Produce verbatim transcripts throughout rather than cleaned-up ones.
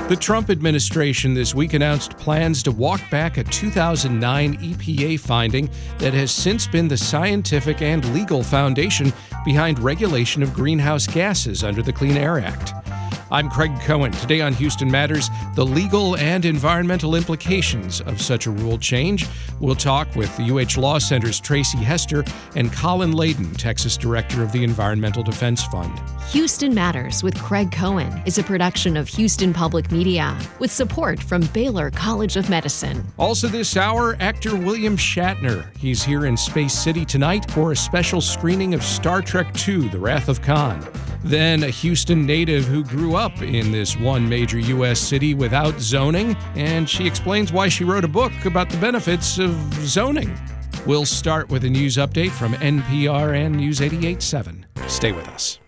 The Trump administration this week announced plans to walk back a two thousand nine E P A finding that has since been the scientific and legal foundation behind regulation of greenhouse gases under the Clean Air Act. I'm Craig Cohen. Today on Houston Matters, the legal and environmental implications of such a rule change. We'll talk with the U H Law Center's Tracy Hester and Colin Layden, Texas Director of the Environmental Defense Fund. Houston Matters with Craig Cohen is a production of Houston Public Media with support from Baylor College of Medicine. Also this hour, actor William Shatner. He's here in Space City tonight for a special screening of Star Trek two, The Wrath of Khan. Then a Houston native who grew up in this one major U S city without zoning, and she explains why she wrote a book about the benefits of zoning. We'll start with a news update from N P R and News eighty-eight point seven. Stay with us.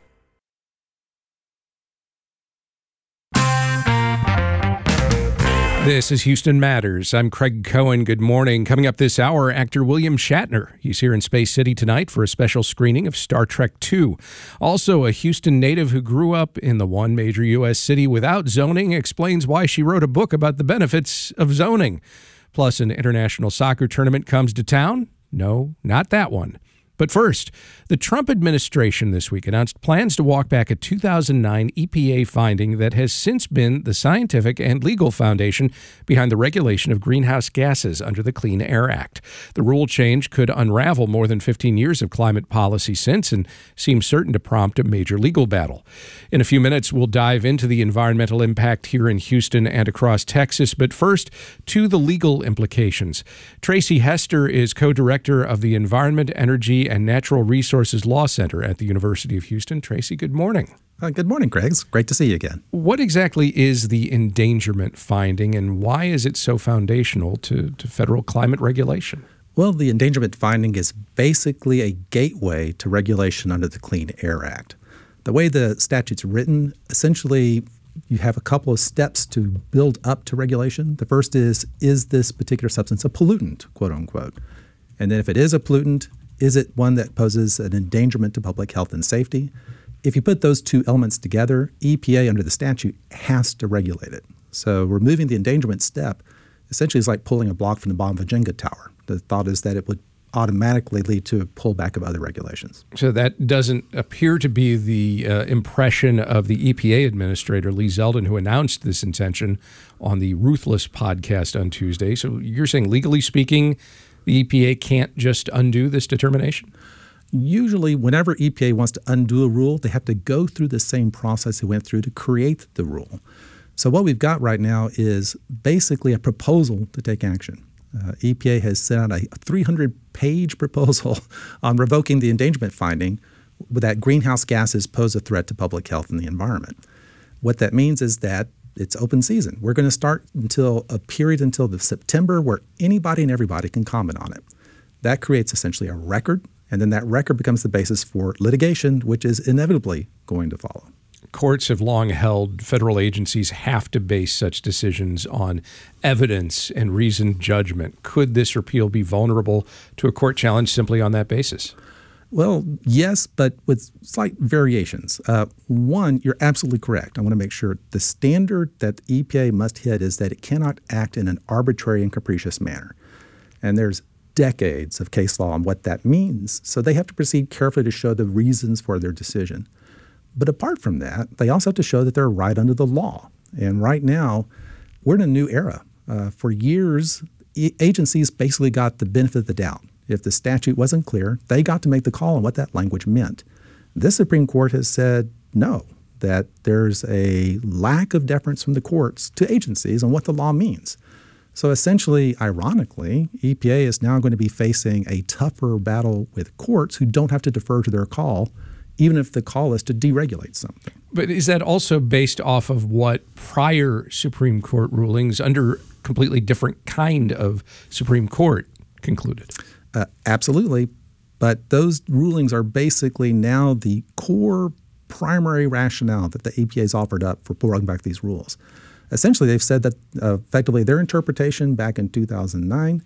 This is Houston Matters. I'm Craig Cohen. Good morning. Coming up this hour, actor William Shatner. He's here in Space City tonight for a special screening of Star Trek two. Also, a Houston native who grew up in the one major U S city without zoning explains why she wrote a book about the benefits of zoning. Plus, an international soccer tournament comes to town. No, not that one. But first, the Trump administration this week announced plans to walk back a two thousand nine E P A finding that has since been the scientific and legal foundation behind the regulation of greenhouse gases under the Clean Air Act. The rule change could unravel more than fifteen years of climate policy since and seems certain to prompt a major legal battle. In a few minutes, we'll dive into the environmental impact here in Houston and across Texas, but first, to the legal implications. Tracy Hester is co-director of the Environment, Energy, and Natural Resources Law Center at the University of Houston. Tracy, good morning. Uh, good morning, Craig. It's great to see you again. What exactly is the endangerment finding, and why is it so foundational to, to federal climate regulation? Well, the endangerment finding is basically a gateway to regulation under the Clean Air Act. The way the statute's written, essentially, you have a couple of steps to build up to regulation. The first is, is this particular substance a pollutant, quote unquote? And then if it is a pollutant, is it one that poses an endangerment to public health and safety? If you put those two elements together, E P A under the statute has to regulate it. So removing the endangerment step essentially is like pulling a block from the bottom of a Jenga tower. The thought is that it would automatically lead to a pullback of other regulations. So that doesn't appear to be the uh, impression of the E P A administrator, Lee Zeldin, who announced this intention on the Ruthless podcast on Tuesday. So you're saying, legally speaking, the E P A can't just undo this determination? Usually, whenever E P A wants to undo a rule, they have to go through the same process they went through to create the rule. So what we've got right now is basically a proposal to take action. Uh, E P A has sent out a three hundred page proposal on revoking the endangerment finding that greenhouse gases pose a threat to public health and the environment. What that means is that it's open season. We're going to start until a period until the September where anybody and everybody can comment on it. That creates essentially a record, and then that record becomes the basis for litigation, which is inevitably going to follow. Courts have long held federal agencies have to base such decisions on evidence and reasoned judgment. Could this repeal be vulnerable to a court challenge simply on that basis? Well, yes, but with slight variations. Uh, one, you're absolutely correct. I want to make sure the standard that E P A must hit is that it cannot act in an arbitrary and capricious manner. And there's decades of case law on what that means, so they have to proceed carefully to show the reasons for their decision. But apart from that, they also have to show that they're right under the law. And right now, we're in a new era. Uh, for years, e- agencies basically got the benefit of the doubt. If the statute wasn't clear, they got to make the call on what that language meant. This Supreme Court has said no, that there's a lack of deference from the courts to agencies on what the law means. So essentially, ironically, E P A is now going to be facing a tougher battle with courts who don't have to defer to their call, even if the call is to deregulate something. But is that also based off of what prior Supreme Court rulings under completely different kind of Supreme Court concluded? Uh, absolutely. But those rulings are basically now the core primary rationale that the E P A has offered up for pulling back these rules. Essentially, they've said that uh, effectively their interpretation back in two thousand nine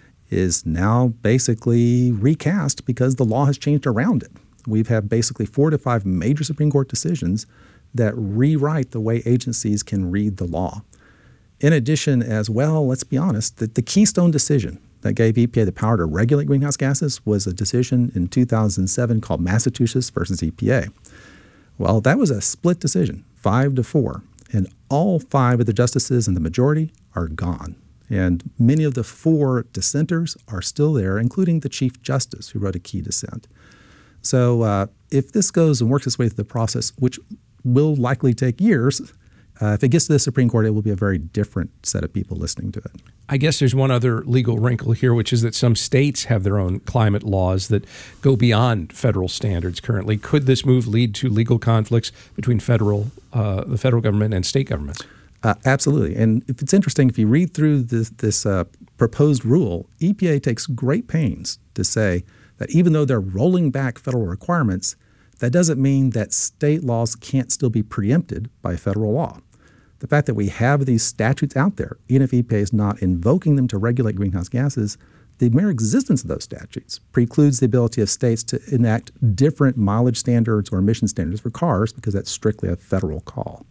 is now basically recast because the law has changed around it. We've had basically four to five major Supreme Court decisions that rewrite the way agencies can read the law. In addition, as well, let's be honest, that the Keystone decision that gave E P A the power to regulate greenhouse gases was a decision in two thousand seven called Massachusetts versus E P A. Well, that was a split decision, five to four, and all five of the justices in the majority are gone. And many of the four dissenters are still there, including the Chief Justice, who wrote a key dissent. So uh, if this goes and works its way through the process, which will likely take years, uh, if it gets to the Supreme Court, it will be a very different set of people listening to it. I guess there's one other legal wrinkle here, which is that some states have their own climate laws that go beyond federal standards currently. Could this move lead to legal conflicts between federal, uh, the federal government and state governments? Uh, absolutely. And if it's interesting, if you read through this, this uh, proposed rule, E P A takes great pains to say that even though they're rolling back federal requirements, that doesn't mean that state laws can't still be preempted by federal law. The fact that we have these statutes out there, even if E P A is not invoking them to regulate greenhouse gases, the mere existence of those statutes precludes the ability of states to enact different mileage standards or emission standards for cars because that's strictly a federal call.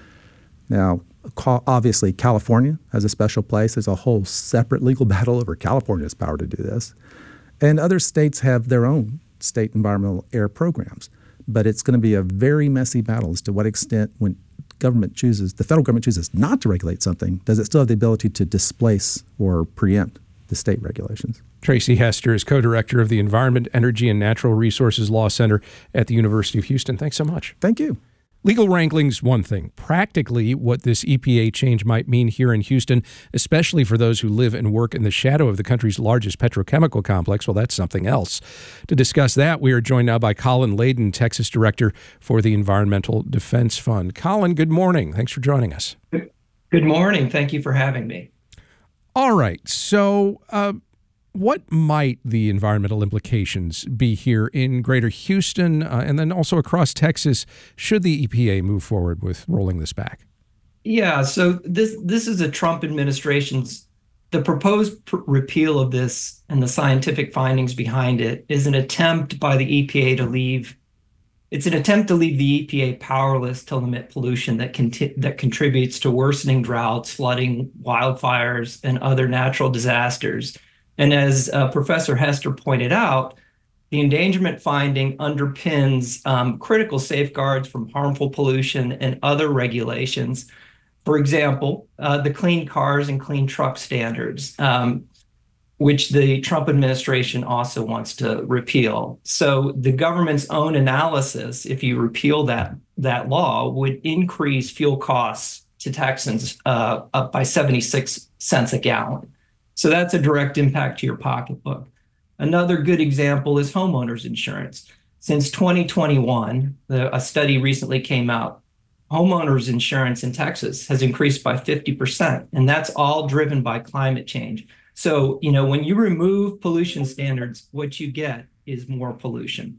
Now, obviously, California has a special place. There's a whole separate legal battle over California's power to do this. And other states have their own state environmental air programs. But it's going to be a very messy battle as to what extent, when government chooses, the federal government chooses not to regulate something, does it still have the ability to displace or preempt the state regulations? Tracy Hester is co-director of the Environment, Energy, and Natural Resources Law Center at the University of Houston. Thanks so much. Thank you. Legal wrangling's one thing. Practically, what this E P A change might mean here in Houston, especially for those who live and work in the shadow of the country's largest petrochemical complex, well, that's something else. To discuss that, we are joined now by Colin Layden, Texas Director for the Environmental Defense Fund. Colin, good morning. Thanks for joining us. Good morning. Thank you for having me. All right. So, uh, what might the environmental implications be here in Greater Houston uh, and then also across Texas should the E P A move forward with rolling this back? Yeah, so this this is a Trump administration's, the proposed pr- repeal of this and the scientific findings behind it is an attempt by the E P A to leave, it's an attempt to leave the E P A powerless to limit pollution that conti- that contributes to worsening droughts, flooding, wildfires, and other natural disasters. And as uh, Professor Hester pointed out, the endangerment finding underpins um, critical safeguards from harmful pollution and other regulations. For example, uh, the Clean Cars and Clean Truck standards, um, which the Trump administration also wants to repeal. So the government's own analysis, if you repeal that, that law, would increase fuel costs to Texans uh, up by seventy-six cents a gallon. So that's a direct impact to your pocketbook. Another good example is homeowners insurance. Since twenty twenty-one, the, a study recently came out, homeowners insurance in Texas has increased by fifty percent, and that's all driven by climate change. So, you know, when you remove pollution standards, what you get is more pollution.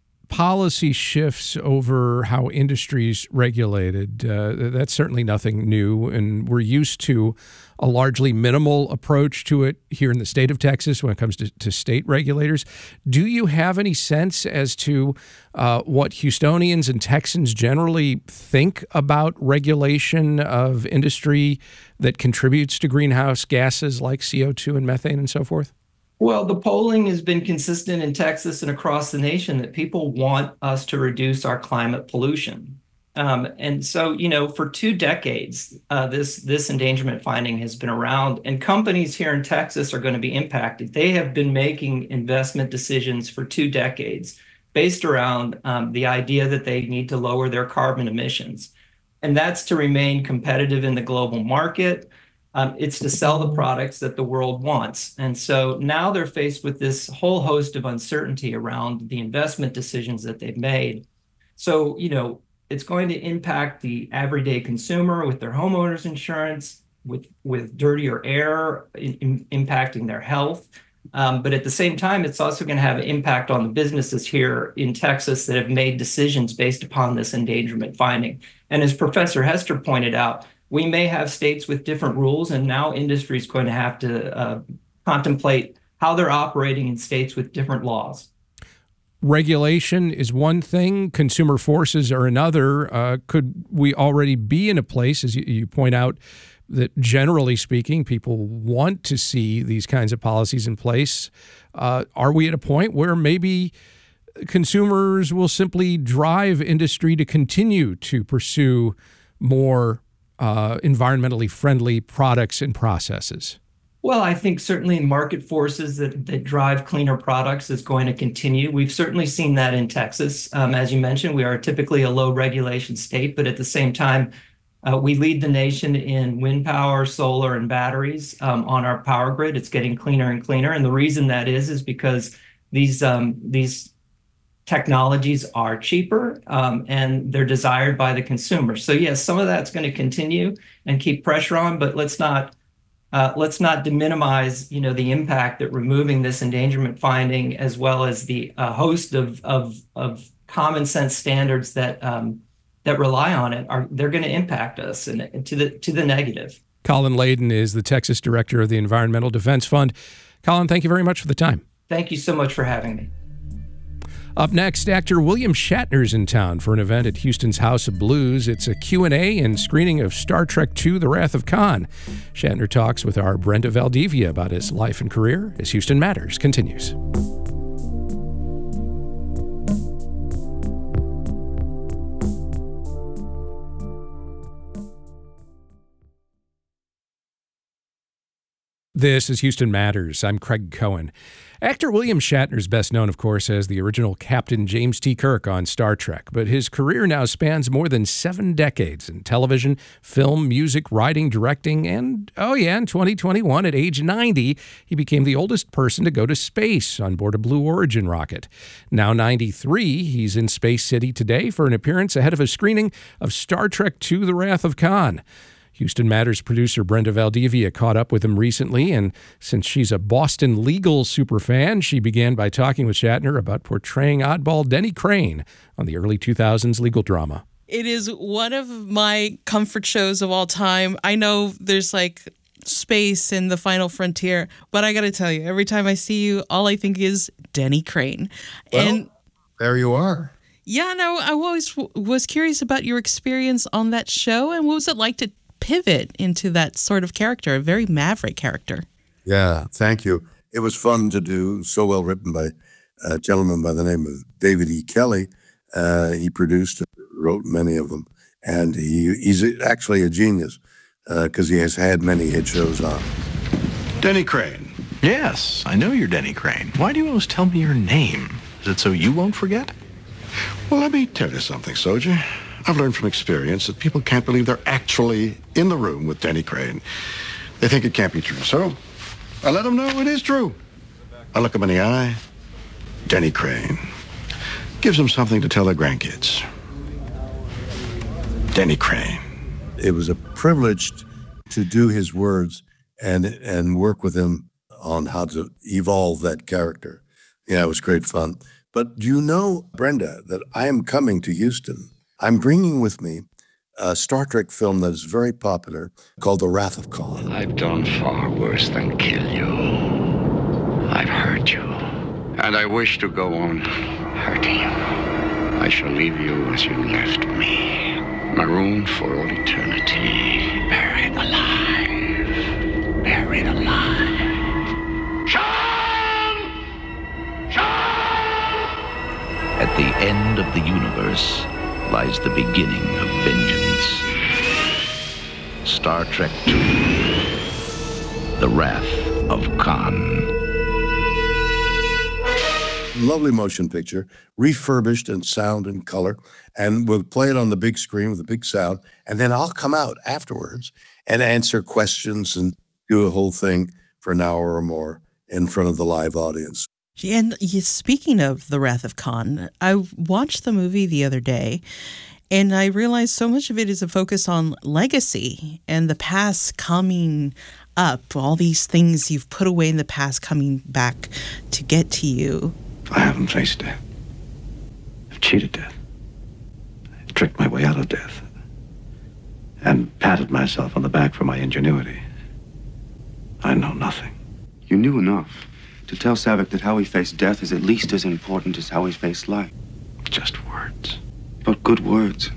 Policy shifts over how industry's regulated. Uh, that's certainly nothing new, and we're used to a largely minimal approach to it here in the state of Texas when it comes to, to state regulators. Do you have any sense as to uh, what Houstonians and Texans generally think about regulation of industry that contributes to greenhouse gases like C O two and methane and so forth? Well, the polling has been consistent in Texas and across the nation that people want us to reduce our climate pollution. Um, and so, you know, for two decades, uh, this this endangerment finding has been around, and companies here in Texas are going to be impacted. They have been making investment decisions for two decades based around um, the idea that they need to lower their carbon emissions. And that's to remain competitive in the global market. Um, it's to sell the products that the world wants. And so now they're faced with this whole host of uncertainty around the investment decisions that they've made. So, you know, it's going to impact the everyday consumer with their homeowners insurance, with, with dirtier air in, in, impacting their health. Um, but at the same time, it's also going to have an impact on the businesses here in Texas that have made decisions based upon this endangerment finding. And as Professor Hester pointed out, we may have states with different rules, and now industry is going to have to uh, contemplate how they're operating in states with different laws. regulation is one thing, consumer forces are another. Uh, could we already be in a place, as you, you point out, that generally speaking, people want to see these kinds of policies in place? Uh, are we at a point where maybe consumers will simply drive industry to continue to pursue more uh, environmentally friendly products and processes? Well, I think certainly market forces that, that drive cleaner products is going to continue. We've certainly seen that in Texas. Um, as you mentioned, we are typically a low regulation state, but at the same time, uh, we lead the nation in wind power, solar, and batteries um, on our power grid. It's getting cleaner and cleaner. And the reason that is, is because these, um, these technologies are cheaper um, and they're desired by the consumer. So yes, some of that's going to continue and keep pressure on, but let's not Uh, let's not deminimize, you know, the impact that removing this endangerment finding, as well as the uh, host of, of of common sense standards that um, that rely on it, are they're going to impact us and to the to the negative. Colin Layden is the Texas director of the Environmental Defense Fund. Colin, thank you very much for the time. Thank you so much for having me. Up next, actor William Shatner's in town for an event at Houston's House of Blues. It's a Q and A and screening of Star Trek two, The Wrath of Khan. Shatner talks with our Brenda Valdivia about his life and career as Houston Matters continues. This is Houston Matters. I'm Craig Cohen. Actor William Shatner is best known, of course, as the original Captain James T. Kirk on Star Trek, but his career now spans more than seven decades in television, film, music, writing, directing, and, oh yeah, in twenty twenty-one, at age ninety, he became the oldest person to go to space on board a Blue Origin rocket. Now ninety-three, he's in Space City today for an appearance ahead of a screening of Star Trek two, The Wrath of Khan. Houston Matters producer Brenda Valdivia caught up with him recently, and since she's a Boston legal superfan, she began by talking with Shatner about portraying oddball Denny Crane on the early two thousands legal drama. It is one of my comfort shows of all time. I know there's like space in The Final Frontier, but I got to tell you, every time I see you, all I think is Denny Crane. Well, and there you are. Yeah, no, I always w- was curious about your experience on that show, and what was it like to pivot into that sort of character, a very maverick character? Yeah, thank you. It was fun to do, so well written by a gentleman by the name of David E. Kelly. Uh, he produced, wrote many of them, and he he's actually a genius because uh, he has had many hit shows on. Denny Crane. Yes, I know you're Denny Crane. Why do you always tell me your name? Is it so you won't forget? Well, let me tell you something, soldier. I've learned from experience that people can't believe they're actually in the room with Denny Crane. They think it can't be true. So I let them know it is true. I look them in the eye. Denny Crane gives them something to tell their grandkids. Denny Crane. It was a privilege to do his words and and work with him on how to evolve that character. Yeah, it was great fun. But do you know, Brenda, that I am coming to Houston? I'm bringing with me a Star Trek film that is very popular called The Wrath of Khan. I've done far worse than kill you. I've hurt you. And I wish to go on hurting you. I shall leave you as you left me, marooned for all eternity, buried alive, buried alive. Sean! Sean! At the end of the universe lies the beginning of vengeance. Star Trek two, The Wrath of Khan. Lovely motion picture, refurbished in sound and color, and we'll play it on the big screen with a big sound, and then I'll come out afterwards and answer questions and do a whole thing for an hour or more in front of the live audience. And speaking of The Wrath of Khan, I watched the movie the other day, and I realized so much of it is a focus on legacy and the past coming up, all these things you've put away in the past coming back to get to you. I haven't faced death. I've cheated death. I tricked my way out of death. And patted myself on the back for my ingenuity. I know nothing. You knew enough To tell Saavik that how he faced death is at least as important as how he faced life. Just words. But good words.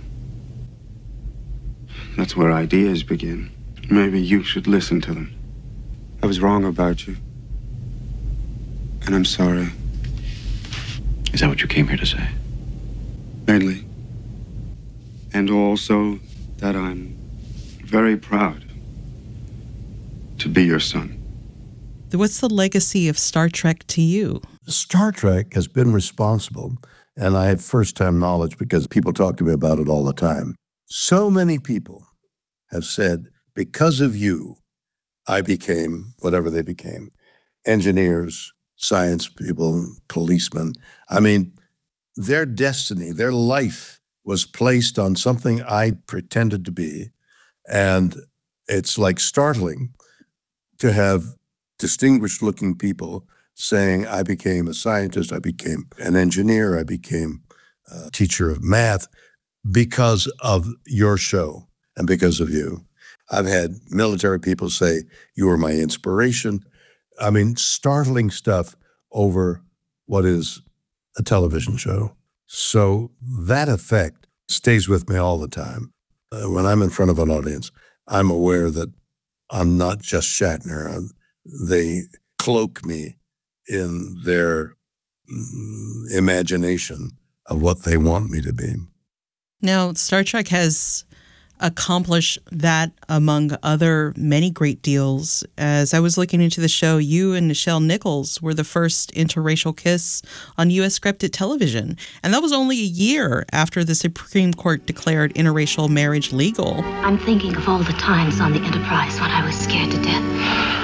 That's where ideas begin. Maybe you should listen to them. I was wrong about you. And I'm sorry. Is that what you came here to say? Mainly. And also that I'm very proud to be your son. What's the legacy of Star Trek to you? Star Trek has been responsible, and I have first-time knowledge because people talk to me about it all the time. So many people have said, because of you, I became whatever they became. Engineers, science people, policemen. I mean, their destiny, their life was placed on something I pretended to be. And it's like startling to have distinguished looking people saying, I became a scientist, I became an engineer, I became a teacher of math because of your show and because of you. I've had military people say, you were my inspiration. I mean, startling stuff over what is a television show. So that effect stays with me all the time. Uh, when I'm in front of an audience, I'm aware that I'm not just Shatner. I'm, they cloak me in their mm, imagination of what they want me to be. Now, Star Trek has accomplished that among other many great deals. As I was looking into the show, you and Nichelle Nichols were the first interracial kiss on U S scripted television. And that was only a year after the Supreme Court declared interracial marriage legal. I'm thinking of all the times on the Enterprise when I was scared to death.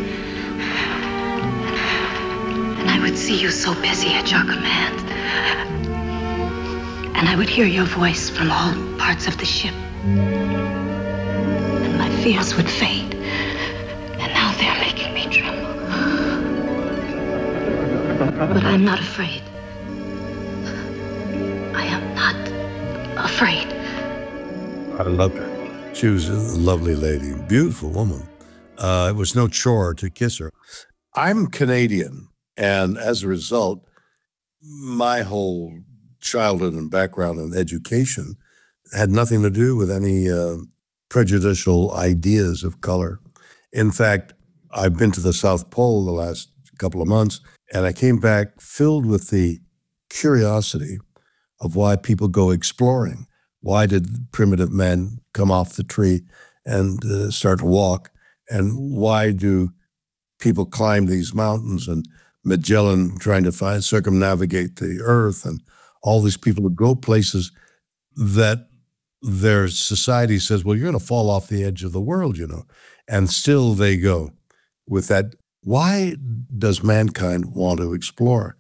And I would see you so busy at your command. And I would hear your voice from all parts of the ship. And my fears would fade. And now they're making me tremble. But I'm not afraid. I am not afraid. I loved her. She was a lovely lady, beautiful woman. Uh, it was no chore to kiss her. I'm Canadian, and as a result, my whole childhood and background and education had nothing to do with any uh, prejudicial ideas of color. In fact, I've been to the South Pole the last couple of months, and I came back filled with the curiosity of why people go exploring. Why did primitive men come off the tree and uh, start to walk? And why do people climb these mountains, and Magellan trying to find circumnavigate the earth, and all these people who go places that their society says, well, you're going to fall off the edge of the world, you know, and still they go with that. Why does mankind want to explore?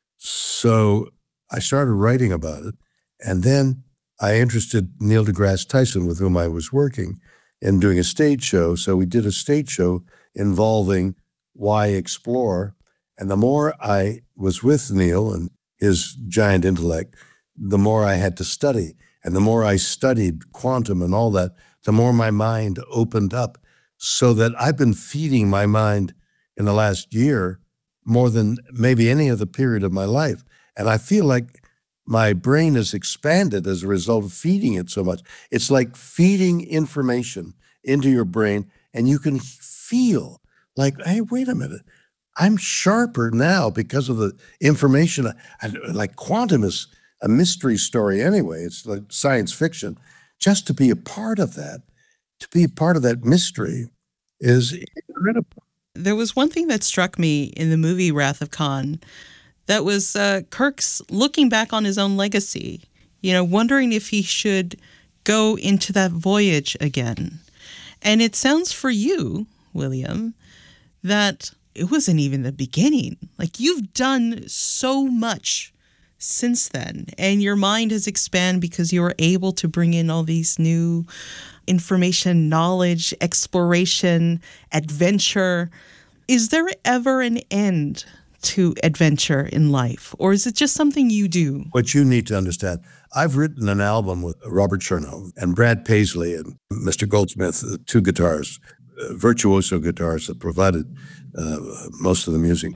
So I started writing about it, and then I interested Neil deGrasse Tyson, with whom I was working, in doing a stage show. So we did a stage show involving why explore. And the more I was with Neil and his giant intellect, the more I had to study. And the more I studied quantum and all that, the more my mind opened up, so that I've been feeding my mind in the last year more than maybe any other period of my life. And I feel like my brain has expanded as a result of feeding it so much. It's like feeding information into your brain, and you can feel like, hey, wait a minute. I'm sharper now because of the information. I, like quantum is a mystery story anyway. It's like science fiction. Just to be a part of that, to be a part of that mystery is incredible. There was one thing that struck me in the movie Wrath of Khan. That was uh, Kirk's looking back on his own legacy, you know, wondering if he should go into that voyage again. And it sounds for you, William, that it wasn't even the beginning. Like, you've done so much since then, and your mind has expanded because you were able to bring in all these new information, knowledge, exploration, adventure. Is there ever an end to adventure in life, or is it just something you do? What you need to understand, I've written an album with Robert Chernow and Brad Paisley and Mister Goldsmith, the two guitars, uh, virtuoso guitars that provided uh, most of the music.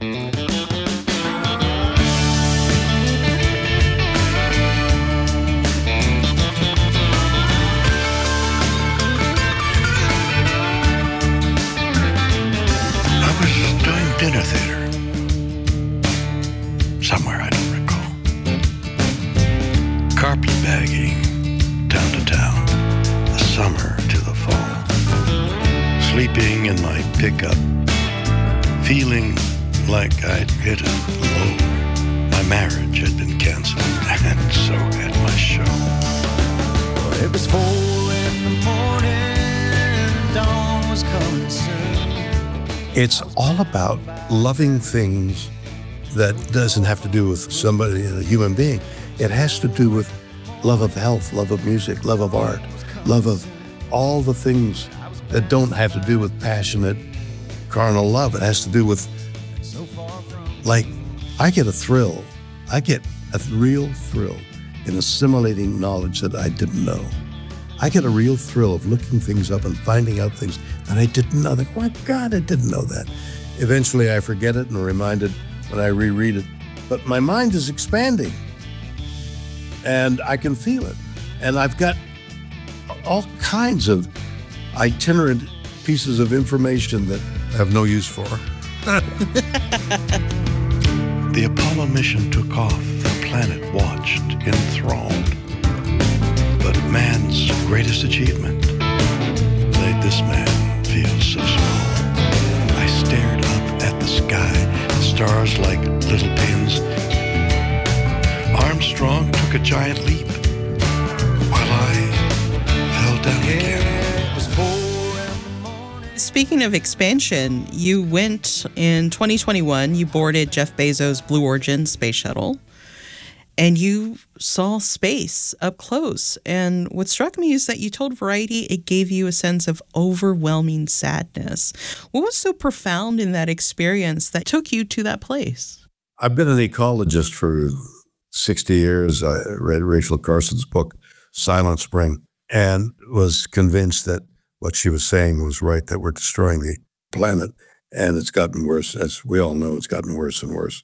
I was doing dinner theater somewhere, I don't recall. Carpetbagging town to town, the summer to the fall. Sleeping in my pickup, feeling like I'd hit a low. My marriage had been canceled, and so had my show. Well, it was four in the morning, dawn was coming soon. It's all about loving things that doesn't have to do with somebody, a human being. It has to do with love of health, love of music, love of art, love of all the things that don't have to do with passionate carnal love. It has to do with, like, I get a thrill. I get a real thrill in assimilating knowledge that I didn't know. I get a real thrill of looking things up and finding out things that I didn't know. Like, oh my God, I didn't know that. Eventually I forget it and are reminded when I reread it. But my mind is expanding and I can feel it. And I've got all kinds of itinerant pieces of information that I have no use for. The Apollo mission took off. The planet watched, enthralled. But man's greatest achievement made this man feel so small. I stared up at the sky, the stars like little pins. Armstrong took a giant leap while I fell down again. Speaking of expansion, you went in twenty twenty-one, you boarded Jeff Bezos' Blue Origin space shuttle, and you saw space up close. And what struck me is that you told Variety it gave you a sense of overwhelming sadness. What was so profound in that experience that took you to that place? I've been an ecologist for sixty years. I read Rachel Carson's book, Silent Spring, and was convinced that what she was saying was right, that we're destroying the planet. And it's gotten worse. As we all know, it's gotten worse and worse.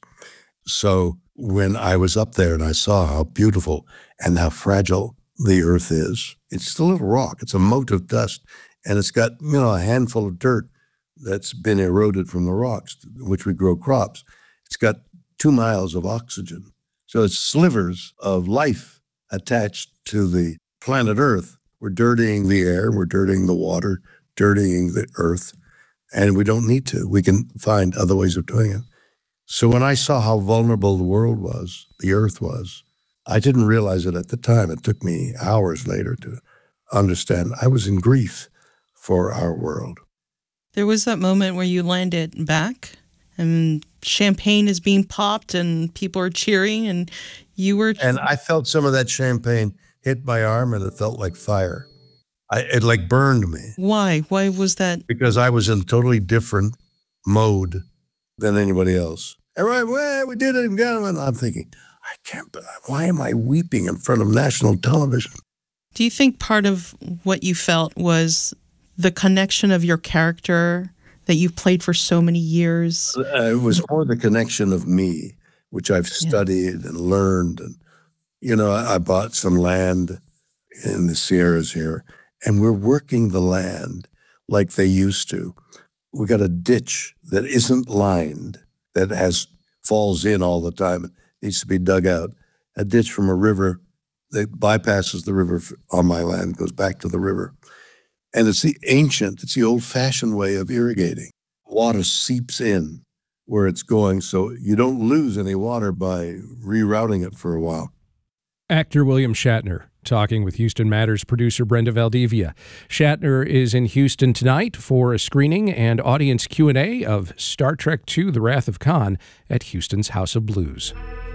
So when I was up there and I saw how beautiful and how fragile the Earth is, it's a little rock. It's a mote of dust. And it's got, you know, a handful of dirt that's been eroded from the rocks, which we grow crops. It's got two miles of oxygen. So it's slivers of life attached to the planet Earth. We're dirtying the air, we're dirtying the water, dirtying the earth, and we don't need to. We can find other ways of doing it. So when I saw how vulnerable the world was, the earth was, I didn't realize it at the time. It took me hours later to understand. I was in grief for our world. There was that moment where you landed back and champagne is being popped and people are cheering and you were... And I felt some of that champagne hit my arm and it felt like fire. I, it like burned me. Why? Why was that? Because I was in a totally different mode than anybody else. Everybody, well, we did it and got it. And I'm thinking, I can't, why am I weeping in front of national television? Do you think part of what you felt was the connection of your character that you've played for so many years? Uh, it was more the connection of me, which I've studied yeah. and learned. And, you know, I, I bought some land in the Sierras here, and we're working the land like they used to. We got a ditch that isn't lined, that has falls in all the time. It needs to be dug out. A ditch from a river that bypasses the river on my land, goes back to the river. And it's the ancient, it's the old-fashioned way of irrigating. Water seeps in where it's going, so you don't lose any water by rerouting it for a while. Actor William Shatner talking with Houston Matters producer Brenda Valdivia. Shatner is in Houston tonight for a screening and audience Q and A of Star Trek two, The Wrath of Khan at Houston's House of Blues.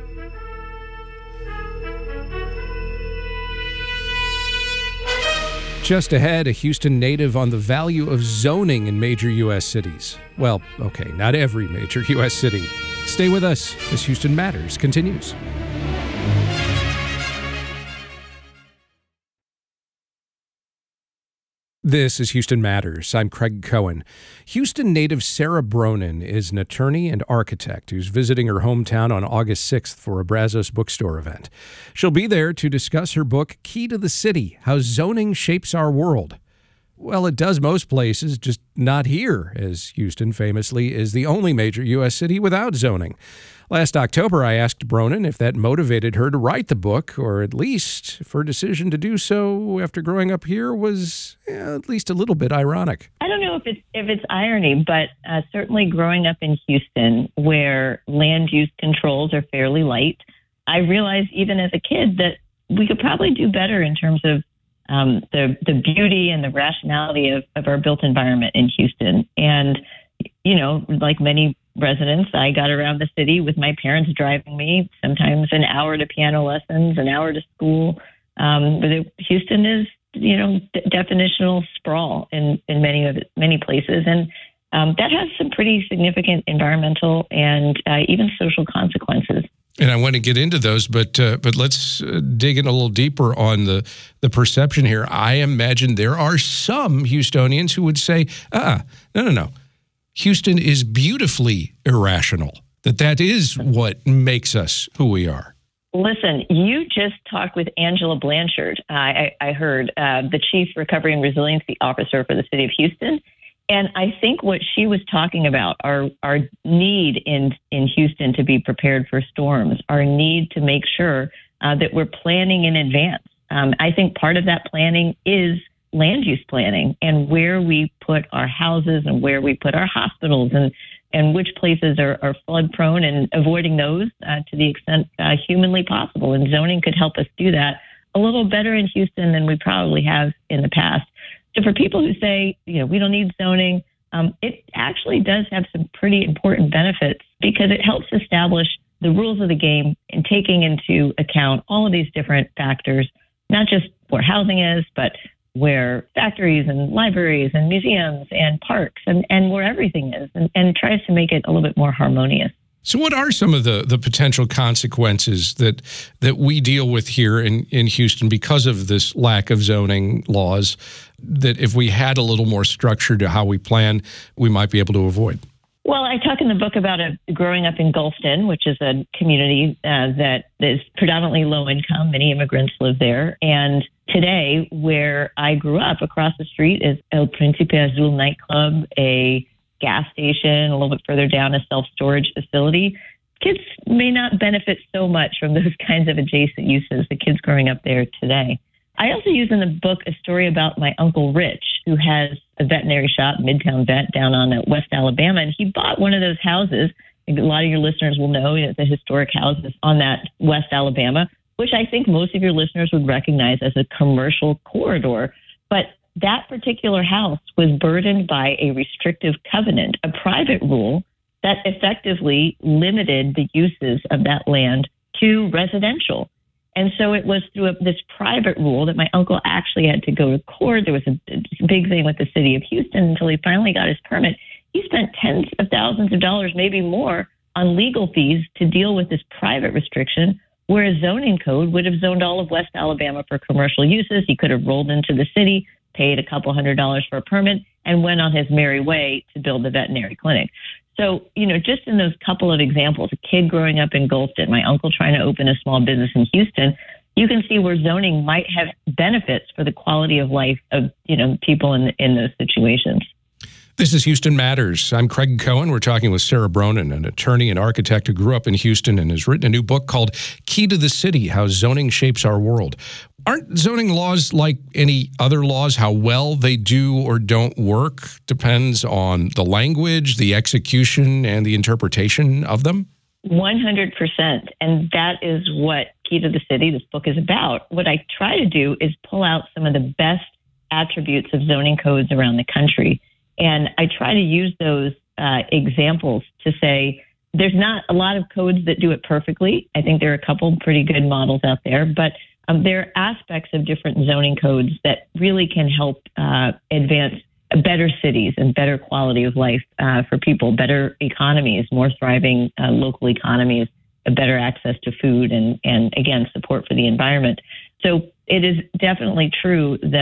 Just ahead, a Houston native on the value of zoning in major U S cities. Well, okay, not every major U S city. Stay with us as Houston Matters continues. This is Houston Matters. I'm Craig Cohen. Houston native Sarah Bronin is an attorney and architect who's visiting her hometown on August sixth for a Brazos bookstore event. She'll be there to discuss her book, Key to the City: How Zoning Shapes Our World. Well, it does most places, just not here, as Houston famously is the only major U S city without zoning. Last October, I asked Bronin if that motivated her to write the book, or at least if her decision to do so after growing up here was eh, at least a little bit ironic. I don't know if it's if it's irony, but uh, certainly growing up in Houston, where land use controls are fairly light, I realized even as a kid that we could probably do better in terms of um, the the beauty and the rationality of, of our built environment in Houston. And, you know, like many residents, I got around the city with my parents driving me, sometimes an hour to piano lessons, an hour to school. Um, but it, Houston is, you know, d- definitional sprawl in, in many of it, many places. And um, that has some pretty significant environmental and uh, even social consequences. And I want to get into those, but uh, but let's uh, dig in a little deeper on the, the perception here. I imagine there are some Houstonians who would say, ah, no, no, no. Houston is beautifully irrational, that that is what makes us who we are. Listen, you just talked with Angela Blanchard, uh, I, I heard, uh, the Chief Recovery and Resiliency Officer for the City of Houston. And I think what she was talking about, our our need in, in Houston to be prepared for storms, our need to make sure uh, that we're planning in advance. Um, I think part of that planning is land use planning and where we put our houses and where we put our hospitals and, and which places are, are flood prone and avoiding those uh, to the extent uh, humanly possible. And zoning could help us do that a little better in Houston than we probably have in the past. So for people who say, you know, we don't need zoning, um, it actually does have some pretty important benefits because it helps establish the rules of the game and taking into account all of these different factors, not just where housing is, but where factories and libraries and museums and parks and, and where everything is, and, and tries to make it a little bit more harmonious. So what are some of the, the potential consequences that that we deal with here in, in Houston because of this lack of zoning laws that if we had a little more structure to how we plan, we might be able to avoid? Well, I talk in the book about a, growing up in Gulfston, which is a community uh, that is predominantly low income. Many immigrants live there. And today, where I grew up, across the street is El Príncipe Azul nightclub, a gas station, a little bit further down, a self-storage facility. Kids may not benefit so much from those kinds of adjacent uses, the kids growing up there today. I also use in the book a story about my Uncle Rich, who has a veterinary shop, Midtown Vet, down on West Alabama. And he bought one of those houses. A lot of your listeners will know it's a historic house on that West Alabama, which I think most of your listeners would recognize as a commercial corridor. But that particular house was burdened by a restrictive covenant, a private rule that effectively limited the uses of that land to residential. And so it was through a, this private rule that my uncle actually had to go to court. There was a, a big thing with the city of Houston until he finally got his permit. He spent tens of thousands of dollars, maybe more, on legal fees to deal with this private restriction, where a zoning code would have zoned all of West Alabama for commercial uses. He could have rolled into the city, paid a couple hundred dollars for a permit, and went on his merry way to build the veterinary clinic. So, you know, just in those couple of examples, a kid growing up in Gulfston, my uncle trying to open a small business in Houston, you can see where zoning might have benefits for the quality of life of, you know, people in in those situations. This is Houston Matters. I'm Craig Cohen. We're talking with Sarah Bronin, an attorney and architect who grew up in Houston and has written a new book called Key to the City: How Zoning Shapes Our World. Aren't zoning laws like any other laws? How well they do or don't work depends on the language, the execution, and the interpretation of them? one hundred percent. And that is what Key to the City, this book, is about. What I try to do is pull out some of the best attributes of zoning codes around the country. And I try to use those uh, examples to say there's not a lot of codes that do it perfectly. I think there are a couple pretty good models out there, but um, there are aspects of different zoning codes that really can help uh, advance better cities and better quality of life uh, for people, better economies, more thriving uh, local economies, a better access to food, and, and again, support for the environment. So it is definitely true that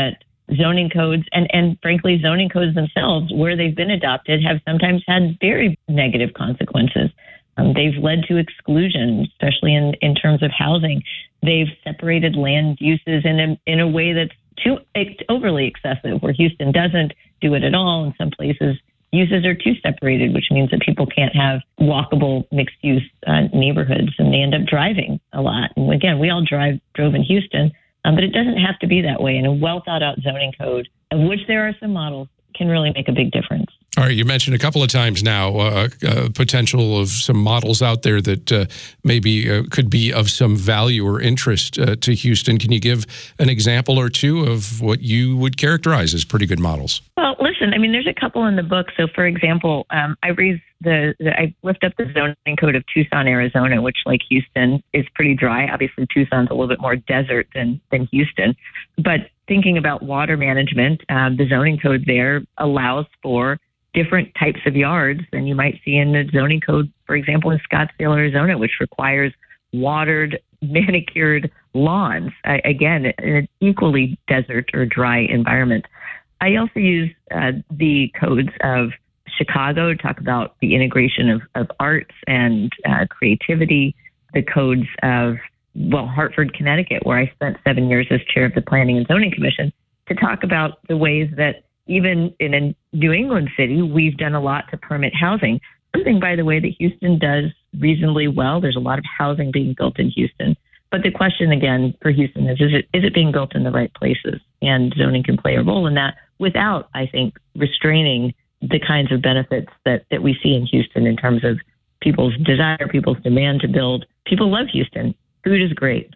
zoning codes and, and frankly, zoning codes themselves, where they've been adopted, have sometimes had very negative consequences. Um, they've led to exclusion, especially in, in terms of housing. They've separated land uses in a, in a way that's too overly excessive, where Houston doesn't do it at all. In some places, uses are too separated, which means that people can't have walkable mixed-use uh, neighborhoods, and they end up driving a lot. And again, we all drive drove in Houston, um, but it doesn't have to be that way. And a well-thought-out zoning code, of which there are some models, can really make a big difference. All right, you mentioned a couple of times now uh, uh, potential of some models out there that uh, maybe uh, could be of some value or interest uh, to Houston. Can you give an example or two of what you would characterize as pretty good models? Well, listen, I mean, there's a couple in the book. So, for example, um, I raise the, the I lift up the zoning code of Tucson, Arizona, which, like Houston, is pretty dry. Obviously, Tucson's a little bit more desert than than Houston, but thinking about water management, uh, the zoning code there allows for different types of yards than you might see in the zoning code, for example, in Scottsdale, Arizona, which requires watered, manicured lawns, uh, again, in an equally desert or dry environment. I also use uh, the codes of Chicago to talk about the integration of, of arts and uh, creativity, the codes of, well, Hartford, Connecticut, where I spent seven years as chair of the Planning and Zoning Commission, to talk about the ways that even in a New England city, we've done a lot to permit housing. Something, by the way, that Houston does reasonably well. There's a lot of housing being built in Houston. But the question, again, for Houston is, is it, is it being built in the right places? And zoning can play a role in that without, I think, restraining the kinds of benefits that, that we see in Houston in terms of people's desire, people's demand to build. People love Houston. Food is great.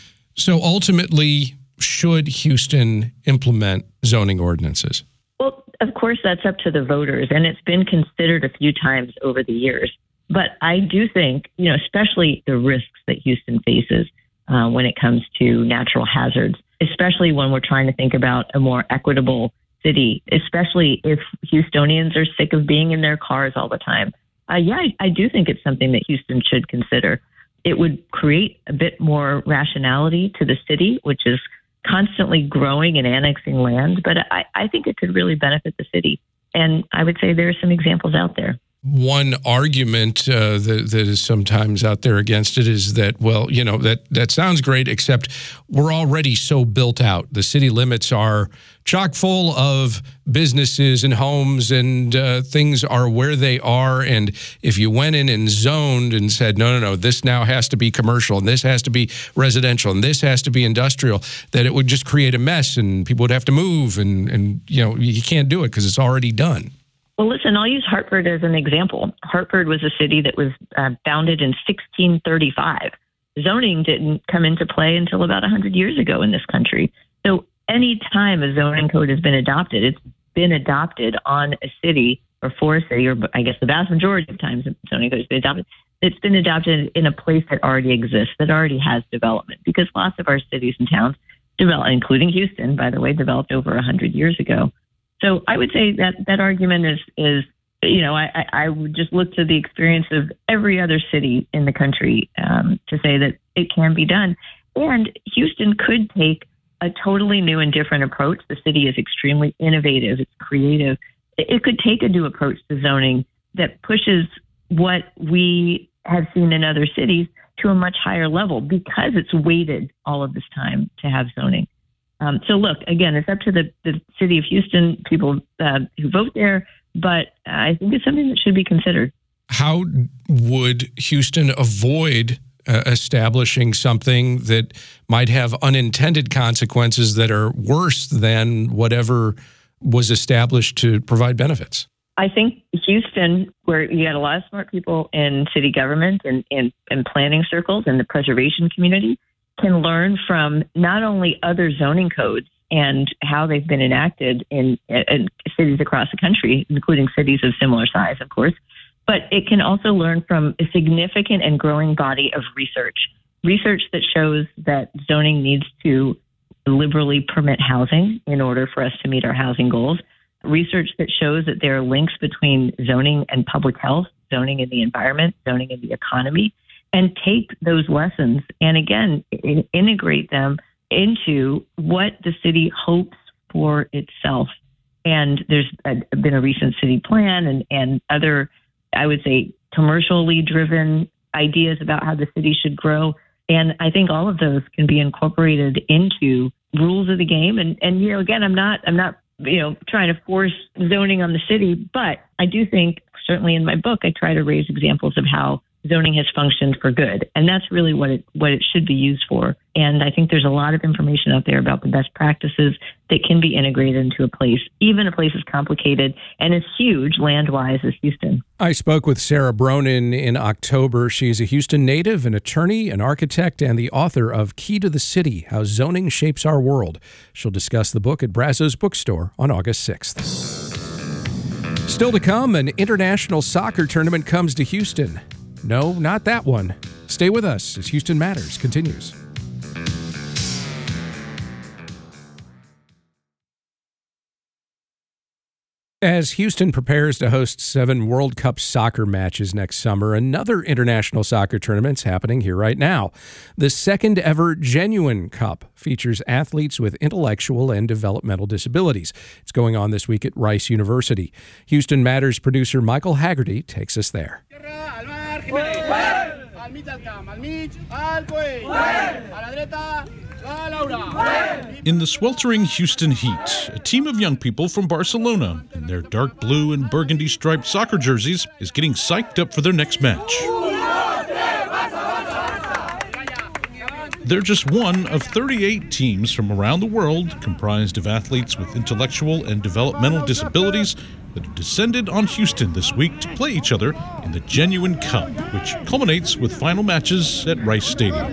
So ultimately, should Houston implement zoning ordinances? Well, of course, that's up to the voters, and it's been considered a few times over the years. But I do think, you know, especially the risks that Houston faces uh, when it comes to natural hazards, especially when we're trying to think about a more equitable city, especially if Houstonians are sick of being in their cars all the time. Uh, yeah, I, I do think it's something that Houston should consider. It would create a bit more rationality to the city, which is constantly growing and annexing land, but I, I think it could really benefit the city. And I would say there are some examples out there. One argument uh, that, that is sometimes out there against it is that, well, you know, that, that sounds great, except we're already so built out. The city limits are chock full of businesses and homes, and uh, things are where they are. And if you went in and zoned and said, no, no, no, this now has to be commercial, and this has to be residential, and this has to be industrial, that it would just create a mess, and people would have to move, and, and you know, you can't do it because it's already done. Well, listen, I'll use Hartford as an example. Hartford was a city that was uh, founded in sixteen thirty-five. Zoning didn't come into play until about one hundred years ago in this country. So any time a zoning code has been adopted, it's been adopted on a city or for a city, or I guess the vast majority of times a zoning code has been adopted, it's been adopted in a place that already exists, that already has development, because lots of our cities and towns developed, including Houston, by the way, developed over one hundred years ago. So I would say that that argument is, is you know, I, I would just look to the experience of every other city in the country um, to say that it can be done. And Houston could take a totally new and different approach. The city is extremely innovative. It's creative. It could take a new approach to zoning that pushes what we have seen in other cities to a much higher level, because it's waited all of this time to have zoning. Um, so look, again, it's up to the, the city of Houston, people uh, who vote there, but I think it's something that should be considered. How would Houston avoid uh, establishing something that might have unintended consequences that are worse than whatever was established to provide benefits? I think Houston, where you got a lot of smart people in city government and in planning circles and the preservation community, can learn from not only other zoning codes and how they've been enacted in, in cities across the country, including cities of similar size, of course, but it can also learn from a significant and growing body of research. Research that shows that zoning needs to liberally permit housing in order for us to meet our housing goals. Research that shows that there are links between zoning and public health, zoning in the environment, zoning in the economy, and take those lessons and, again, integrate them into what the city hopes for itself. And there's a, been a recent city plan and, and other, I would say, commercially driven ideas about how the city should grow. And I think all of those can be incorporated into rules of the game. And, and you know, again, I'm not, I'm not, you know, trying to force zoning on the city, but I do think, certainly in my book, I try to raise examples of how zoning has functioned for good. And that's really what it what it should be used for. And I think there's a lot of information out there about the best practices that can be integrated into a place, even a place as complicated and as huge land-wise as Houston. I spoke with Sarah Bronin in October. She's a Houston native, an attorney, an architect, and the author of Key to the City, How Zoning Shapes Our World. She'll discuss the book at Brazos Bookstore on August sixth. Still to come, an international soccer tournament comes to Houston. No, not that one. Stay with us as Houston Matters continues. As Houston prepares to host seven World Cup soccer matches next summer, another international soccer tournament's happening here right now. The second ever Genuine Cup features athletes with intellectual and developmental disabilities. It's going on this week at Rice University. Houston Matters producer Michael Haggerty takes us there. In the sweltering Houston heat, a team of young people from Barcelona in their dark blue and burgundy striped soccer jerseys is getting psyched up for their next match. They're just one of thirty-eight teams from around the world comprised of athletes with intellectual and developmental disabilities that have descended on Houston this week to play each other in the Genuine Cup, which culminates with final matches at Rice Stadium.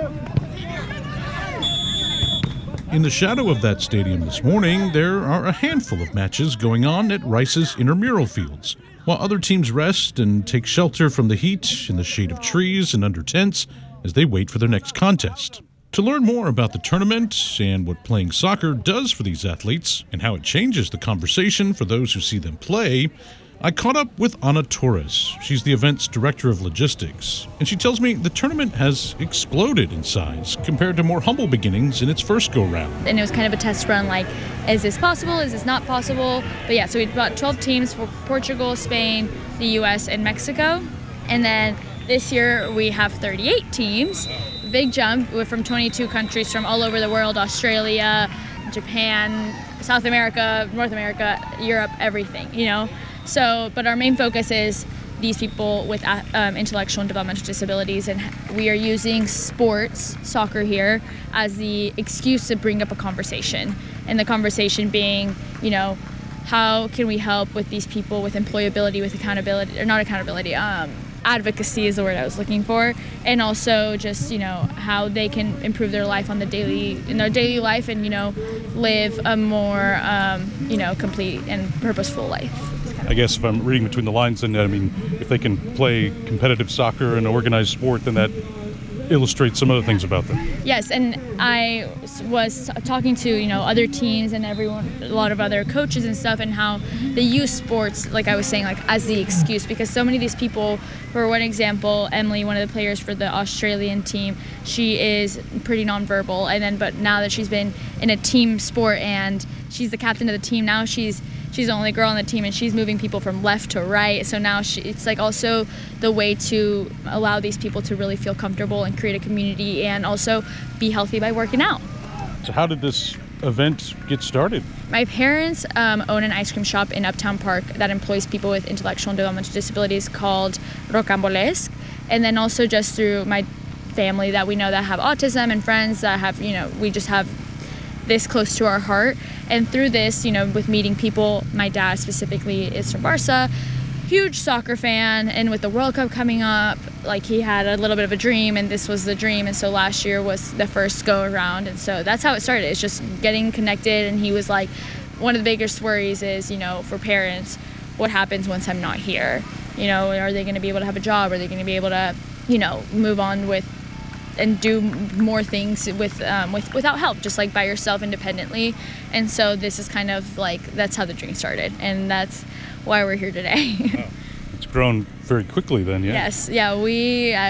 In the shadow of that stadium this morning, there are a handful of matches going on at Rice's intramural fields. While other teams rest and take shelter from the heat in the shade of trees and under tents as they wait for their next contest. To learn more about the tournament and what playing soccer does for these athletes and how it changes the conversation for those who see them play, I caught up with Ana Torres. She's the event's director of logistics, and she tells me the tournament has exploded in size compared to more humble beginnings in its first go-round. And it was kind of a test run, like, is this possible? Is this not possible? But yeah, so we had about twelve teams for Portugal, Spain, the U S, and Mexico. And then this year we have thirty-eight teams. Big jump. We're from twenty-two countries from all over the world: Australia, Japan, South America, North America, Europe, everything, you know. So, but our main focus is these people with um, intellectual and developmental disabilities, and we are using sports, soccer here, as the excuse to bring up a conversation. And the conversation being, you know, how can we help with these people with employability, with accountability, or not accountability, um, advocacy is the word I was looking for, and also just, you know, how they can improve their life on the daily, in their daily life, and, you know, live a more, um, you know, complete and purposeful life. I guess if I'm reading between the lines, then I mean, if they can play competitive soccer and organized sport, then that illustrates some other things about them. Yes, and I was talking to, you know, other teams and everyone, a lot of other coaches and stuff, and how they use sports, like I was saying, like as the excuse, because so many of these people, for one example, Emily, one of the players for the Australian team, she is pretty nonverbal, and then but now that she's been in a team sport and she's the captain of the team, now she's She's the only girl on the team, and she's moving people from left to right. So now she, it's like also the way to allow these people to really feel comfortable and create a community and also be healthy by working out. So how did this event get started? My parents um, own an ice cream shop in Uptown Park that employs people with intellectual and developmental disabilities called Rocambolesque. And then also just through my family that we know that have autism and friends that have, you know, we just have this close to our heart. And through this, you know, with meeting people, my dad specifically is from Barca, huge soccer fan, and with the World Cup coming up, like he had a little bit of a dream, and this was the dream, and so last year was the first go around, and so that's how it started. It's just getting connected, and he was like, one of the biggest worries is, you know, for parents, what happens once I'm not here? You know, are they going to be able to have a job? Are they going to be able to, you know, move on with and do more things with um, with without help, just like by yourself independently. And so this is kind of like, that's how the dream started, and that's why we're here today. Wow. It's grown very quickly then, yeah? Yes, yeah, we, uh,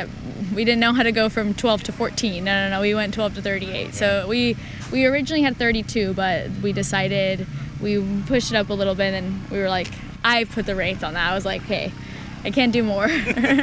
We didn't know how to go from twelve to fourteen. No, no, no. We went twelve to thirty-eight. So we we originally had thirty-two, but we decided we pushed it up a little bit, and we were like, I put the reins on that. I was like, hey, I can't do more.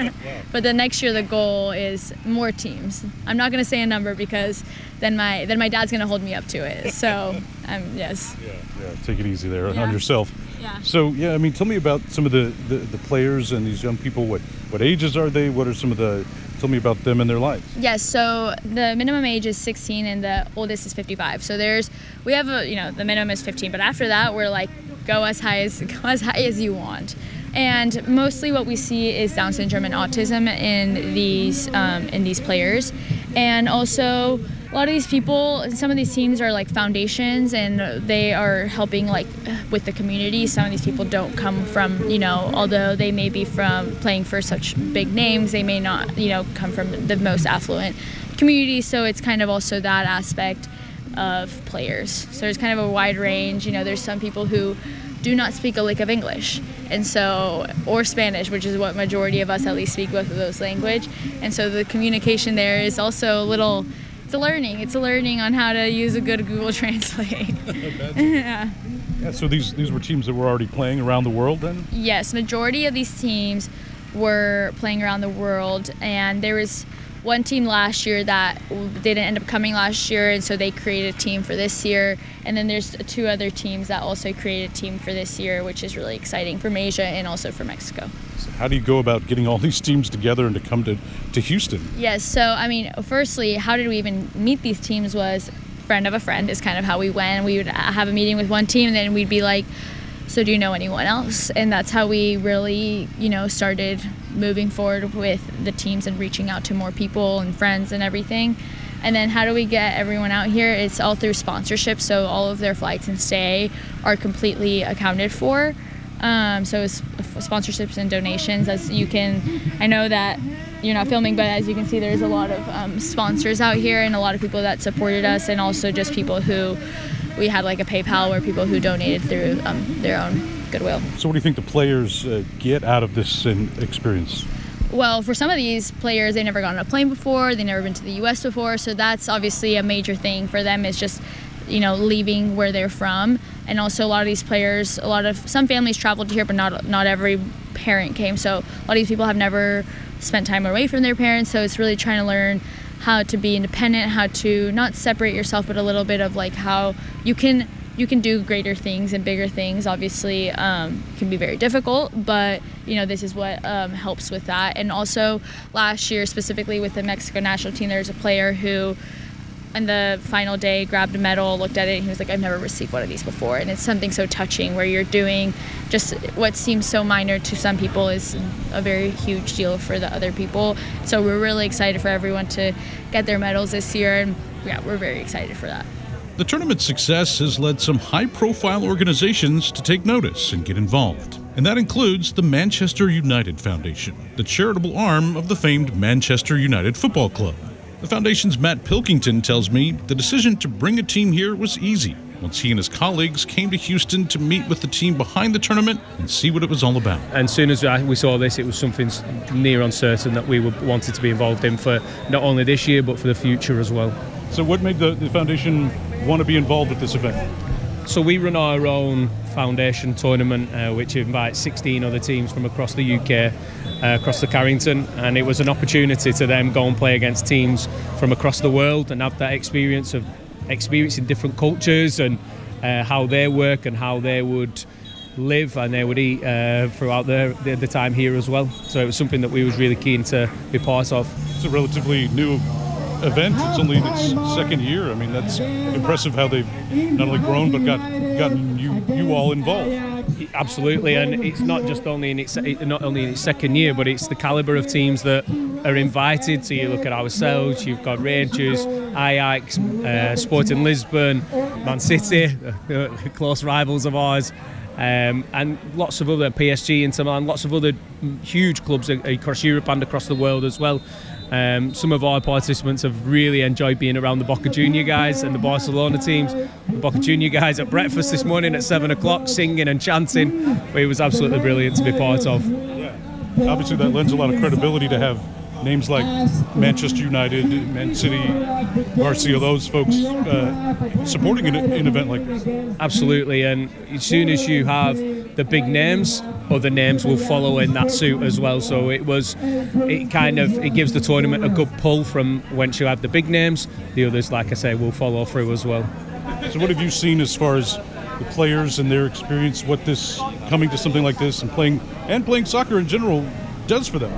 But the next year the goal is more teams. I'm not going to say a number because then my then my dad's going to hold me up to it. So um, yes. Yeah, yeah. Take it easy there Yeah. on yourself. Yeah. So yeah, I mean, tell me about some of the, the, the players and these young people. What what ages are they? What are some of the? Tell me about them and their lives. Yes, so the minimum age is sixteen and the oldest is fifty-five. So there's, we have a, you know, the minimum is fifteen, but after that we're like, go as high as, go as high as you want. And mostly what we see is Down syndrome and autism in these, um, in these players. And also a lot of these people, some of these teams are like foundations and they are helping like with the community. Some of these people don't come from, you know, although they may be from playing for such big names, they may not, you know, come from the most affluent community. So it's kind of also that aspect of players. So there's kind of a wide range. You know, there's some people who do not speak a lick of English, and so, or Spanish, which is what majority of us at least speak both of those language. And so the communication there is also a little, it's a learning. It's a learning on how to use a good Google Translate. Yeah. Yeah. So these these were teams that were already playing around the world then? Yes, majority of these teams were playing around the world, and there was one team last year that didn't end up coming last year, and so they created a team for this year. And then there's two other teams that also created a team for this year, which is really exciting from Asia and also for Mexico. So how do you go about getting all these teams together and to come to, to Houston? Yes, so I mean, firstly, how did we even meet these teams was friend of a friend is kind of how we went. We would have a meeting with one team, and then we'd be like, so do you know anyone else? And that's how we really, you know, started moving forward with the teams and reaching out to more people and friends and everything. And then how do we get everyone out here? It's all through sponsorship. So all of their flights and stay are completely accounted for. Um, so it's sponsorships and donations. As you can, I know that you're not filming, but as you can see, there's a lot of um, sponsors out here and a lot of people that supported us, and also just people who, we had like a PayPal where people who donated through um, their own goodwill. So what do you think the players uh, get out of this in experience? Well, for some of these players, they've never gone on a plane before, they've never been to the U S before, so that's obviously a major thing for them, is just, you know, leaving where they're from. And also a lot of these players, a lot of, some families traveled here, but not not every parent came, so a lot of these people have never spent time away from their parents, so it's really trying to learn how to be independent, how to not separate yourself, but a little bit of like how you can you can do greater things and bigger things. Obviously, um, can be very difficult, but you know, this is what um, helps with that. And also last year, specifically with the Mexico national team, there's a player who on the final day grabbed a medal, looked at it, and he was like, I've never received one of these before. And it's something so touching where you're doing just what seems so minor to some people is a very huge deal for the other people. So we're really excited for everyone to get their medals this year, and yeah, we're very excited for that. The tournament's success has led some high-profile organizations to take notice and get involved. And that includes the Manchester United Foundation, the charitable arm of the famed Manchester United Football Club. The foundation's Matt Pilkington tells me the decision to bring a team here was easy once he and his colleagues came to Houston to meet with the team behind the tournament and see what it was all about. And as soon as we saw this, it was something near on certain that we wanted to be involved in for not only this year, but for the future as well. So what made the, the foundation want to be involved with this event? So we run our own foundation tournament, uh, which invites sixteen other teams from across the U K, uh, across the Carrington, and it was an opportunity to them go and play against teams from across the world and have that experience of experiencing different cultures and uh, how they work and how they would live and they would eat uh, throughout their, their, the time here as well. So it was something that we was really keen to be part of. It's a relatively new event. It's only in its second year. I mean, that's impressive how they've not only grown but got gotten you you all involved. Absolutely, and it's not just only in its not only in its second year, but it's the caliber of teams that are invited. So you look at ourselves. You've got Rangers, Ajax, uh, Sporting Lisbon, Man City, close rivals of ours. Um, and lots of other P S G, Inter Milan, lots of other huge clubs across Europe and across the world as well. Um, some of our participants have really enjoyed being around the Boca Junior guys and the Barcelona teams. The Boca Junior guys at breakfast this morning at seven o'clock singing and chanting. It was absolutely brilliant to be part of. Yeah. Obviously that lends a lot of credibility to have names like Manchester United, Man City, Barcelona, those folks uh, supporting an, an event like this? Absolutely, and as soon as you have the big names, other names will follow in that suit as well. So it was, it kind of, it gives the tournament a good pull from once you have the big names, the others, like I say, will follow through as well. So what have you seen as far as the players and their experience, what this, coming to something like this and playing, and playing soccer in general does for them?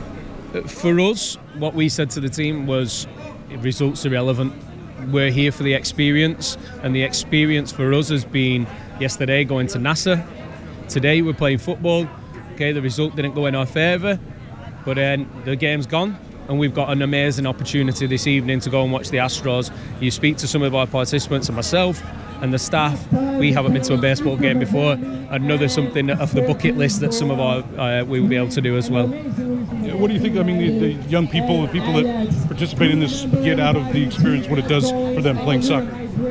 For us, what we said to the team was, results irrelevant. We're here for the experience, and the experience for us has been yesterday going to NASA. Today we're playing football. Okay, the result didn't go in our favour, but then the game's gone, and we've got an amazing opportunity this evening to go and watch the Astros. You speak to some of our participants and myself and the staff. We haven't been to a baseball game before. Another something off the bucket list that some of our uh, we will be able to do as well. What do you think? I mean, the, the young people, the people that participate in this, get out of the experience what it does for them playing soccer?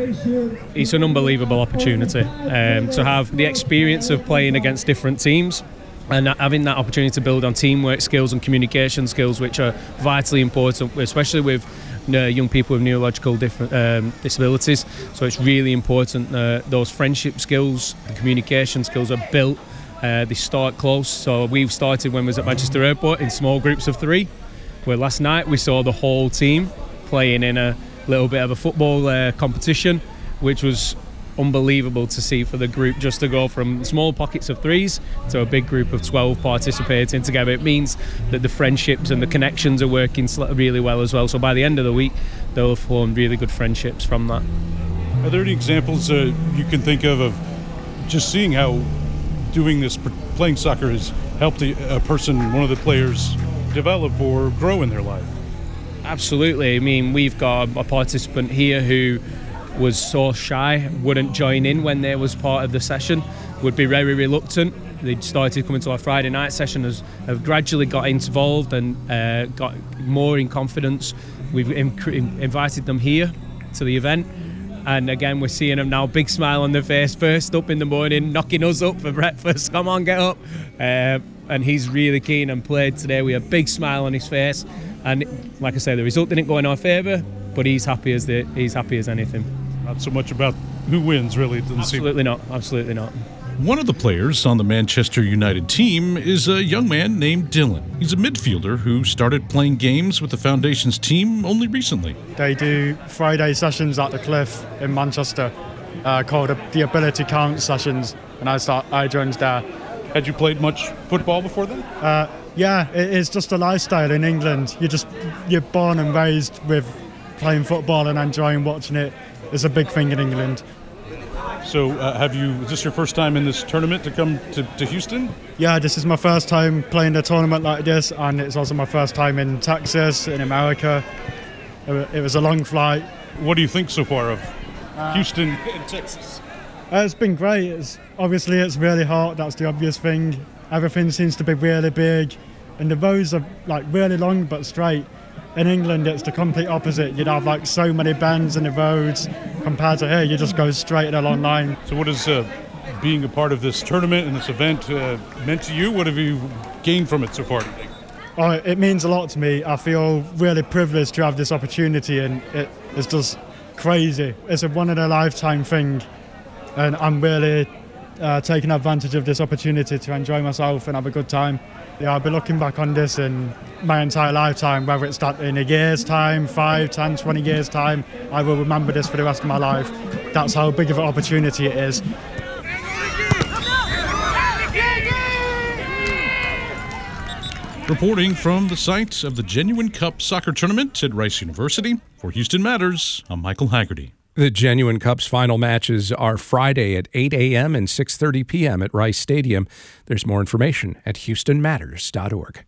It's an unbelievable opportunity um, to have the experience of playing against different teams and having that opportunity to build on teamwork skills and communication skills, which are vitally important, especially with uh, young people with neurological different, um, disabilities. So it's really important uh, those friendship skills, the communication skills are built. Uh, they start close. So we've started when we was at Manchester Airport in small groups of three, where last night we saw the whole team playing in a little bit of a football uh, competition, which was unbelievable to see for the group just to go from small pockets of threes to a big group of twelve participating together. It means that the friendships and the connections are working really well as well. So by the end of the week, they'll have formed really good friendships from that. Are there any examples uh, you can think of of just seeing how doing this, playing soccer, has helped a, a person, one of the players, develop or grow in their life? Absolutely. I mean, we've got a participant here who was so shy, wouldn't join in when there was part of the session, would be very reluctant. They started coming to our Friday night session, as have gradually got involved and uh, got more in confidence. We've in- invited them here to the event, and again we're seeing them now, big smile on their face, first up in the morning, knocking us up for breakfast. Come on, get up. Uh, and he's really keen and played today with a big smile on his face. And like I say, the result didn't go in our favour, but he's happy as the, he's happy as anything. Not so much about who wins, really. It absolutely seem. not. Absolutely not. One of the players on the Manchester United team is a young man named Dylan. He's a midfielder who started playing games with the Foundation's team only recently. They do Friday sessions at the Cliff in Manchester uh, called the Ability Count sessions, and I start. I joined there. Had you played much football before then? Uh, yeah, it is just a lifestyle in England. You just you're born and raised with playing football and enjoying watching it. It's a big thing in England. So uh, have you, is this your first time in this tournament to come to, to Houston? Yeah, this is my first time playing a tournament like this, and it's also my first time in Texas, in America. It was a long flight. What do you think so far of uh, Houston and Texas? Uh, it's been great. It's, obviously it's really hot, that's the obvious thing. Everything seems to be really big, and the roads are like really long but straight. In England, it's the complete opposite. You'd have like so many bends in the roads. Compared to here, you just go straight in a long line. So what has uh, being a part of this tournament and this event uh, meant to you? What have you gained from it so far today? Oh, it means a lot to me. I feel really privileged to have this opportunity, and it is just crazy. It's a one-in-a-lifetime thing, and I'm really uh, taking advantage of this opportunity to enjoy myself and have a good time. Yeah, I'll be looking back on this in my entire lifetime, whether it's that in a year's time, five, ten, twenty years' time, I will remember this for the rest of my life. That's how big of an opportunity it is. Reporting from the site of the Genuine Cup soccer tournament at Rice University, for Houston Matters, I'm Michael Haggerty. The Genuine Cup's final matches are Friday at eight a.m. and six thirty p.m. at Rice Stadium. There's more information at houston matters dot org.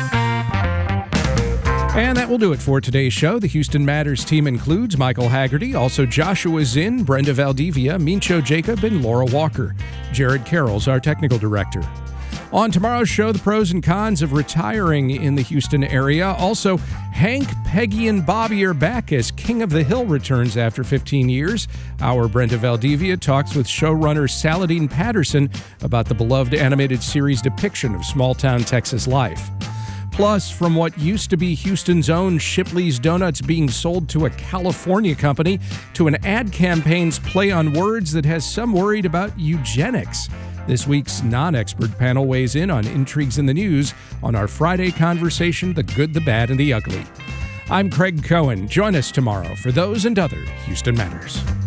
And that will do it for today's show. The Houston Matters team includes Michael Haggerty, also Joshua Zinn, Brenda Valdivia, Mincho Jacob, and Laura Walker. Jared Carroll's our technical director. On tomorrow's show, the pros and cons of retiring in the Houston area. Also, Hank, Peggy, and Bobby are back as King of the Hill returns after fifteen years. Our Brenda Valdivia talks with showrunner Saladin Patterson about the beloved animated series depiction of small-town Texas life. Plus, from what used to be Houston's own Shipley's Donuts being sold to a California company, to an ad campaign's play on words that has some worried about eugenics. This week's non-expert panel weighs in on intrigues in the news on our Friday conversation, The Good, the Bad, and the Ugly. I'm Craig Cohen. Join us tomorrow for those and other Houston Matters.